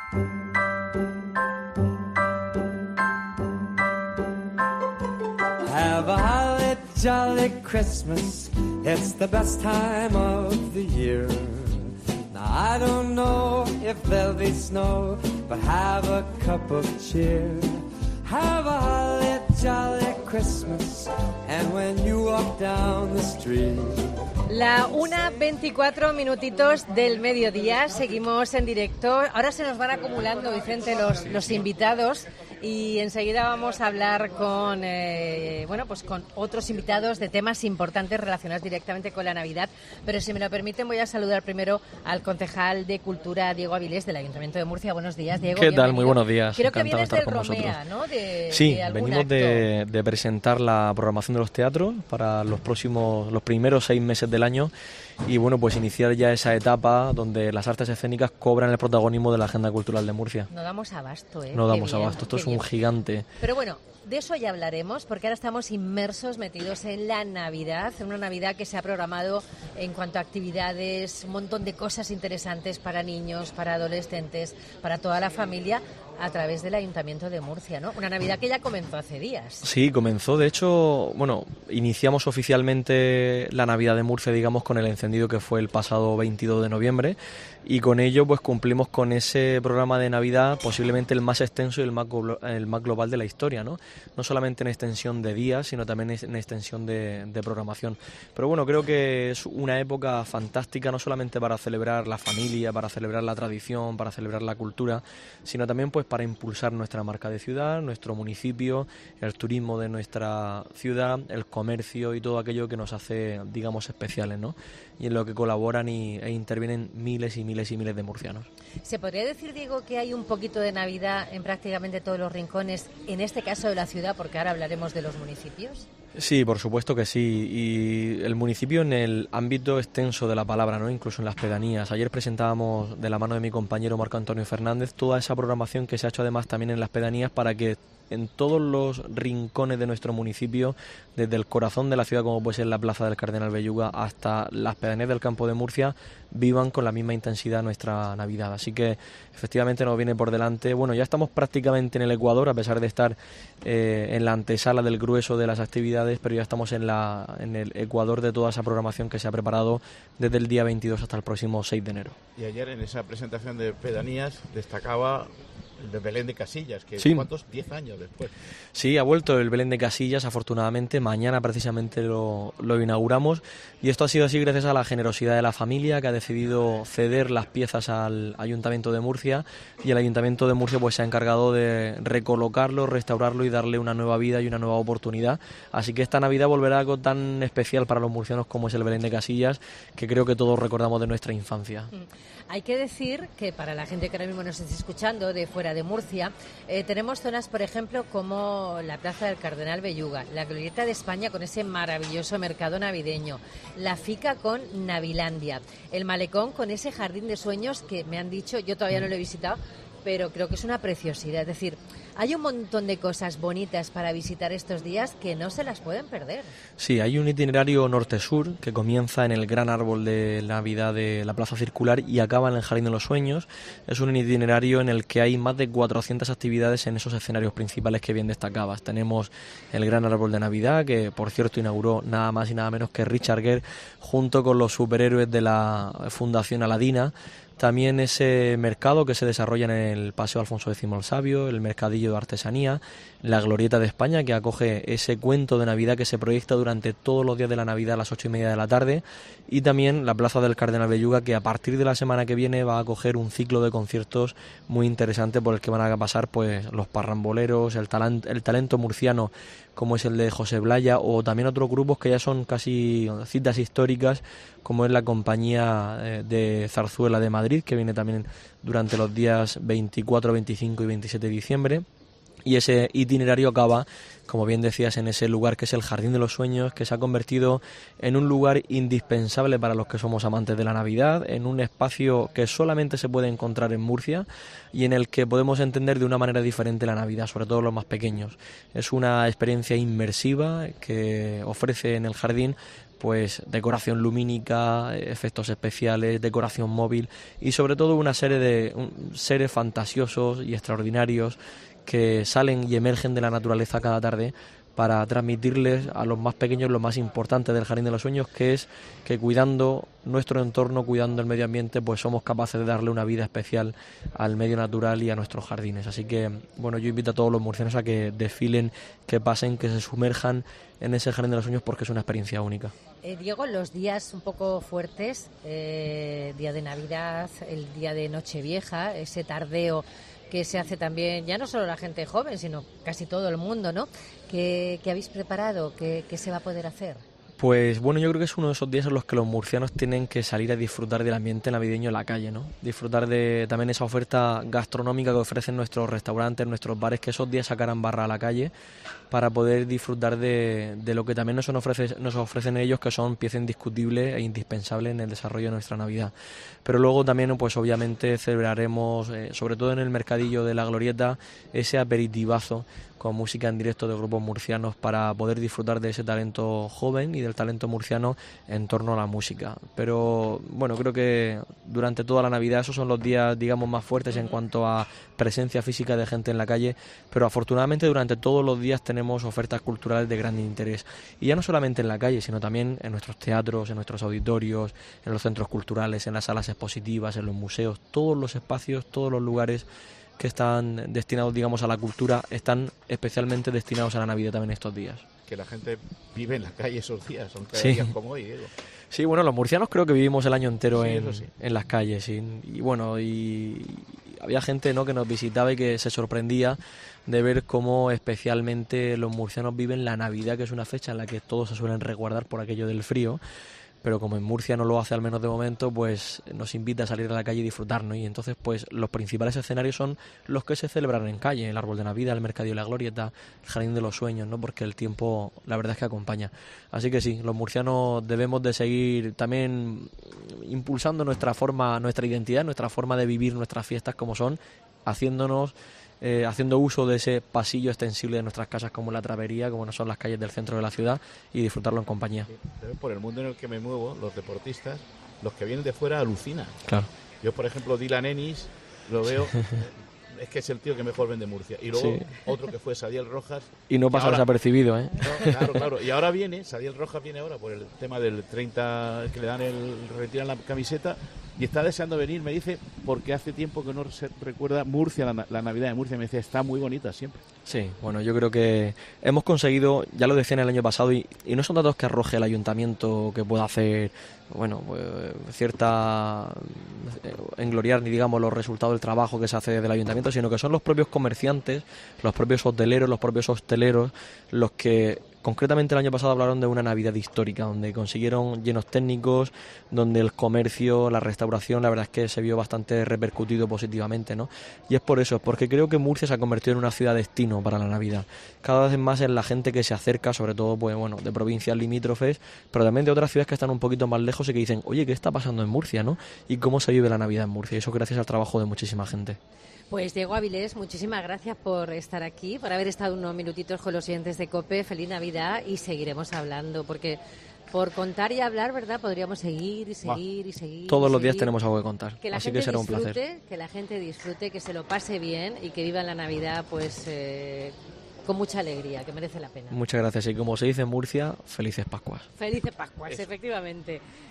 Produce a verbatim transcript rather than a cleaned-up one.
Have a holly jolly Christmas, it's the best time of the year. Now I don't know if there'll be snow, but have a cup of cheer. Have a holly jolly Christmas, and when you walk down the street. La una veinticuatro minutitos del mediodía, seguimos en directo. Ahora se nos van acumulando, Vicente, los, los invitados y enseguida vamos a hablar con eh, bueno pues con otros invitados de temas importantes relacionados directamente con la Navidad. Pero si me lo permiten voy a saludar primero al concejal de Cultura, Diego Avilés, del Ayuntamiento de Murcia. Buenos días, Diego. ¿Qué bienvenido. tal? Muy buenos días. Creo que Encantado vienes de estar del con Romea, vosotros. ¿no? De, sí, de algún venimos acto. de, de presentar la programación de los teatros para los próximos, los primeros seis meses del año y bueno, pues iniciar ya esa etapa donde las artes escénicas cobran el protagonismo de la agenda cultural de Murcia. No damos abasto, ¿eh? No Qué damos bien, abasto, esto es bien. un gigante. Pero bueno, de eso ya hablaremos, porque ahora estamos inmersos, metidos en la Navidad, en una Navidad que se ha programado en cuanto a actividades, un montón de cosas interesantes para niños, para adolescentes, para toda la familia, a través del Ayuntamiento de Murcia, ¿no? Una Navidad que ya comenzó hace días. Sí, comenzó, de hecho, bueno, iniciamos oficialmente la Navidad de Murcia, digamos, con el encendido que fue el pasado veintidós de noviembre y con ello pues cumplimos con ese programa de Navidad posiblemente el más extenso y el más, el más global de la historia, ¿no? No solamente en extensión de días, sino también en extensión de, de programación. Pero bueno, creo que es una época fantástica, no solamente para celebrar la familia, para celebrar la tradición, para celebrar la cultura, sino también pues para impulsar nuestra marca de ciudad, nuestro municipio, el turismo de nuestra ciudad, el comercio y todo aquello que nos hace, digamos, especiales, ¿no? Y en lo que colaboran y, e intervienen miles y miles y miles de murcianos. ¿Se podría decir, Diego, que hay un poquito de Navidad en prácticamente todos los rincones, en este caso de la ciudad, porque ahora hablaremos de los municipios? Sí, por supuesto que sí, y el municipio en el ámbito extenso de la palabra, ¿no? Incluso en las pedanías. Ayer presentábamos de la mano de mi compañero Marco Antonio Fernández toda esa programación que se ha hecho además también en las pedanías para que en todos los rincones de nuestro municipio, desde el corazón de la ciudad como puede ser la Plaza del Cardenal Belluga hasta las pedanías del Campo de Murcia, vivan con la misma intensidad nuestra Navidad. Así que efectivamente nos viene por delante. Bueno, ya estamos prácticamente en el Ecuador, a pesar de estar eh, en la antesala del grueso de las actividades, pero ya estamos en, la, en el Ecuador de toda esa programación que se ha preparado desde el día veintidós hasta el próximo seis de enero. Y ayer en esa presentación de pedanías destacaba el de Belén de Casillas, que sí. ¿Cuántos? Diez años después. Sí, ha vuelto el Belén de Casillas, afortunadamente. Mañana precisamente lo, lo inauguramos. Y esto ha sido así gracias a la generosidad de la familia, que ha decidido ceder las piezas al Ayuntamiento de Murcia. Y el Ayuntamiento de Murcia pues se ha encargado de recolocarlo, restaurarlo y darle una nueva vida y una nueva oportunidad. Así que esta Navidad volverá algo tan especial para los murcianos como es el Belén de Casillas, que creo que todos recordamos de nuestra infancia. Hay que decir que para la gente que ahora mismo nos está escuchando de fuera de Murcia, eh, tenemos zonas, por ejemplo, como la Plaza del Cardenal Belluga, la Glorieta de España con ese maravilloso mercado navideño, la Fica con Navilandia, el Malecón con ese jardín de sueños que me han dicho, yo todavía no lo he visitado, pero creo que es una preciosidad. Es decir, hay un montón de cosas bonitas para visitar estos días que no se las pueden perder. Sí, hay un itinerario norte-sur que comienza en el gran árbol de Navidad de la Plaza Circular y acaba en el Jardín de los Sueños. Es un itinerario en el que hay más de cuatrocientas actividades en esos escenarios principales que bien destacabas. Tenemos el gran árbol de Navidad, que por cierto inauguró nada más y nada menos que Richard Gere junto con los superhéroes de la Fundación Aladina. También ese mercado que se desarrolla en el Paseo Alfonso X el Sabio, el Mercadillo de Artesanía, la Glorieta de España, que acoge ese cuento de Navidad que se proyecta durante todos los días de la Navidad a las ocho y media de la tarde, y también la Plaza del Cardenal Belluga, que a partir de la semana que viene va a acoger un ciclo de conciertos muy interesante por el que van a pasar pues los parramboleros, el, talent, el talento murciano como es el de José Blaya, o también otros grupos que ya son casi citas históricas, como es la compañía de Zarzuela de Madrid, que viene también durante los días veinticuatro, veinticinco y veintisiete de diciembre. Y ese itinerario acaba, como bien decías, en ese lugar que es el Jardín de los Sueños, que se ha convertido en un lugar indispensable para los que somos amantes de la Navidad, en un espacio que solamente se puede encontrar en Murcia y en el que podemos entender de una manera diferente la Navidad, sobre todo los más pequeños. Es una experiencia inmersiva que ofrece en el jardín pues decoración lumínica, efectos especiales, decoración móvil y sobre todo una serie de un, seres fantasiosos y extraordinarios que salen y emergen de la naturaleza cada tarde para transmitirles a los más pequeños lo más importante del Jardín de los Sueños, que es que cuidando nuestro entorno, cuidando el medio ambiente, pues somos capaces de darle una vida especial al medio natural y a nuestros jardines. Así que, bueno, yo invito a todos los murcianos a que desfilen, que pasen, que se sumerjan en ese Jardín de los Sueños porque es una experiencia única. Eh, Diego, los días un poco fuertes, eh, día de Navidad, el día de Nochevieja, ese tardeo que se hace también, ya no solo la gente joven, sino casi todo el mundo, ¿no? ¿Qué, qué habéis preparado? ¿Qué, qué se va a poder hacer? Pues bueno, yo creo que es uno de esos días en los que los murcianos tienen que salir a disfrutar del ambiente navideño en la calle, ¿no? Disfrutar de también esa oferta gastronómica que ofrecen nuestros restaurantes, nuestros bares, que esos días sacarán barra a la calle para poder disfrutar de, de lo que también nos, ofrece, nos ofrecen ellos, que son pieza indiscutible e indispensable en el desarrollo de nuestra Navidad. Pero luego también, pues obviamente celebraremos, eh, sobre todo en el mercadillo de la Glorieta, ese aperitivazo con música en directo de grupos murcianos para poder disfrutar de ese talento joven y del talento murciano en torno a la música. Pero bueno, creo que durante toda la Navidad esos son los días, digamos, más fuertes en cuanto a presencia física de gente en la calle, pero afortunadamente durante todos los días tenemos ofertas culturales de gran interés. Y ya no solamente en la calle, sino también en nuestros teatros, en nuestros auditorios, en los centros culturales, en las salas expositivas, en los museos, todos los espacios, todos los lugares que están destinados, digamos, a la cultura, están especialmente destinados a la Navidad también estos días. Que la gente vive en la calle esos días, son cada sí. días como hoy, Diego. Sí, bueno, los murcianos creo que vivimos el año entero sí, en, sí. en las calles, sí. Y bueno, y, y había gente, ¿no?, que nos visitaba y que se sorprendía de ver cómo especialmente los murcianos viven la Navidad, que es una fecha en la que todos se suelen resguardar por aquello del frío. Pero como en Murcia no lo hace, al menos de momento, pues nos invita a salir a la calle y disfrutar, ¿no? Y entonces, pues los principales escenarios son los que se celebran en calle: el Árbol de Navidad, el Mercadillo de la Glorieta, el Jardín de los Sueños, ¿no? Porque el tiempo, la verdad es que acompaña. Así que sí, los murcianos debemos de seguir también impulsando nuestra forma, nuestra identidad, nuestra forma de vivir nuestras fiestas como son, haciéndonos... Eh, haciendo uso de ese pasillo extensible de nuestras casas como la Travería, como no son las calles del centro de la ciudad, y disfrutarlo en compañía. Sí, por el mundo en el que me muevo, los deportistas, los que vienen de fuera alucinan. Claro. Yo, por ejemplo, Dylan Ennis, lo veo, es que es el tío que mejor vende Murcia. Y luego sí. otro que fue Sadiel Rojas. Y no pasa ahora, desapercibido, ¿eh? No, claro, claro. Y ahora viene, Sadiel Rojas viene ahora por el tema del treinta, que le dan el, retiran la camiseta, y está deseando venir, me dice, porque hace tiempo que no se recuerda Murcia, la, la Navidad de Murcia. Me dice, está muy bonita siempre. Sí, bueno, yo creo que hemos conseguido, ya lo decían el año pasado, y, y no son datos que arroje el ayuntamiento que pueda hacer, bueno, pues, cierta eh, engloriar ni digamos los resultados del trabajo que se hace desde el ayuntamiento, sino que son los propios comerciantes, los propios hoteleros, los propios hosteleros, los que concretamente el año pasado hablaron de una Navidad histórica, donde consiguieron llenos técnicos, donde el comercio, la restauración, la verdad es que se vio bastante repercutido positivamente, ¿no? Y es por eso, es porque creo que Murcia se ha convertido en una ciudad destino para la Navidad. Cada vez más es la gente que se acerca, sobre todo, pues bueno, de provincias limítrofes, pero también de otras ciudades que están un poquito más lejos y que dicen, oye, ¿qué está pasando en Murcia, no? Y cómo se vive la Navidad en Murcia, y eso gracias al trabajo de muchísima gente. Pues Diego Avilés, muchísimas gracias por estar aquí, por haber estado unos minutitos con los oyentes de COPE. Feliz Navidad, y seguiremos hablando, porque por contar y hablar, ¿verdad? Podríamos seguir y seguir y seguir. Todos y los días seguir. tenemos algo que contar, Que la así gente que será disfrute, un placer. Que la gente disfrute, que se lo pase bien y que viva la Navidad, pues eh, con mucha alegría, que merece la pena. Muchas gracias, y como se dice en Murcia, felices Pascuas. Felices Pascuas, efectivamente.